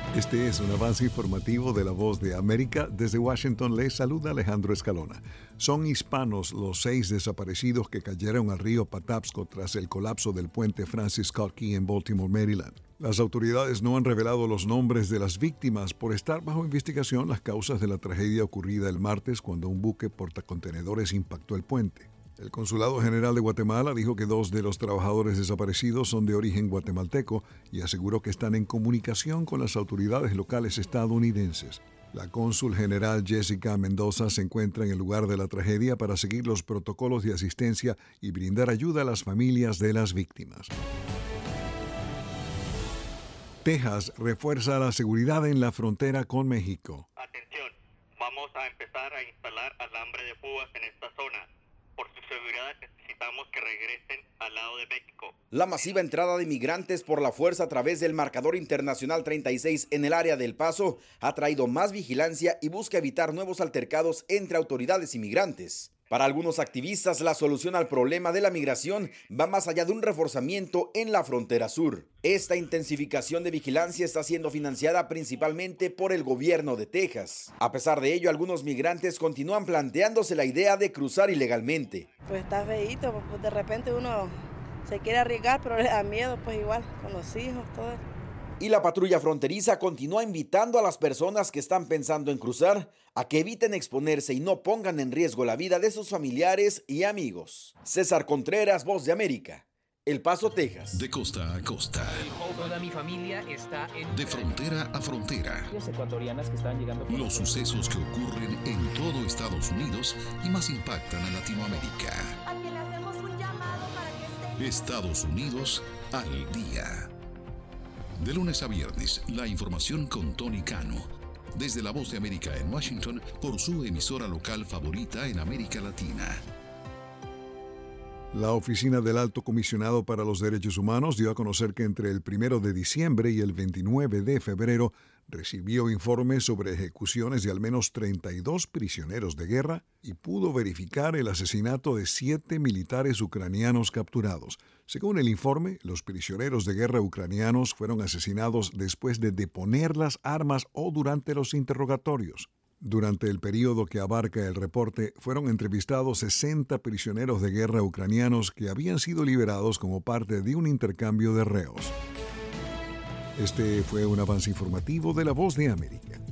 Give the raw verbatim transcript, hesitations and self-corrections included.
Este es un avance informativo de La Voz de América. Desde Washington les saluda Alejandro Escalona. Son hispanos los seis desaparecidos que cayeron al río Patapsco tras el colapso del puente Francis Scott Key en Baltimore, Maryland. Las autoridades no han revelado los nombres de las víctimas por estar bajo investigación las causas de la tragedia ocurrida el martes cuando un buque portacontenedores impactó el puente. El Consulado General de Guatemala dijo que dos de los trabajadores desaparecidos son de origen guatemalteco y aseguró que están en comunicación con las autoridades locales estadounidenses. La cónsul general Jessica Mendoza se encuentra en el lugar de la tragedia para seguir los protocolos de asistencia y brindar ayuda a las familias de las víctimas. Texas refuerza la seguridad en la frontera con México. Atención, vamos a empezar a instalar alambre de púas en esta zona. Por su seguridad necesitamos que regresen al lado de México. La masiva entrada de migrantes por la fuerza a través del marcador internacional treinta y seis en el área del Paso ha traído más vigilancia y busca evitar nuevos altercados entre autoridades y migrantes. Para algunos activistas, la solución al problema de la migración va más allá de un reforzamiento en la frontera sur. Esta intensificación de vigilancia está siendo financiada principalmente por el gobierno de Texas. A pesar de ello, algunos migrantes continúan planteándose la idea de cruzar ilegalmente. Pues está feíto, pues de repente uno se quiere arriesgar, pero le da miedo, pues igual, con los hijos, todo. Y la patrulla fronteriza continúa invitando a las personas que están pensando en cruzar a que eviten exponerse y no pongan en riesgo la vida de sus familiares y amigos. César Contreras, Voz de América, El Paso, Texas. De costa a costa. Toda mi familia está en... De frontera a frontera. Los ecuatorianas que están llegando... Los sucesos que ocurren en todo Estados Unidos y más impactan a Latinoamérica. A quien le hacemos un llamado para que estén... Estados Unidos al día. De lunes a viernes, la información con Tony Cano. Desde La Voz de América en Washington, por su emisora local favorita en América Latina. La Oficina del Alto Comisionado para los Derechos Humanos dio a conocer que entre el primero de diciembre y el veintinueve de febrero recibió informes sobre ejecuciones de al menos treinta y dos prisioneros de guerra y pudo verificar el asesinato de siete militares ucranianos capturados. Según el informe, los prisioneros de guerra ucranianos fueron asesinados después de deponer las armas o durante los interrogatorios. Durante el periodo que abarca el reporte, fueron entrevistados sesenta prisioneros de guerra ucranianos que habían sido liberados como parte de un intercambio de reos. Este fue un avance informativo de La Voz de América.